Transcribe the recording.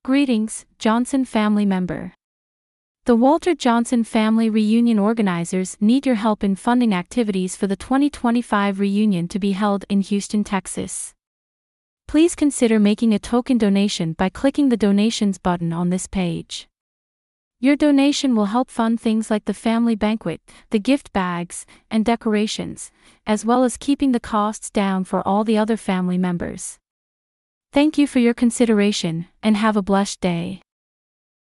Greetings, Johnson family member. The Walter Johnson Family Reunion organizers need your help in funding activities for the 2025 reunion to be held in Houston, Texas. Please consider making a token donation by clicking the donations button on this page. Your donation will help fund things like the family banquet, the gift bags, and decorations, as well as keeping the costs down for all the other family members. Thank you for your consideration, and have a blessed day.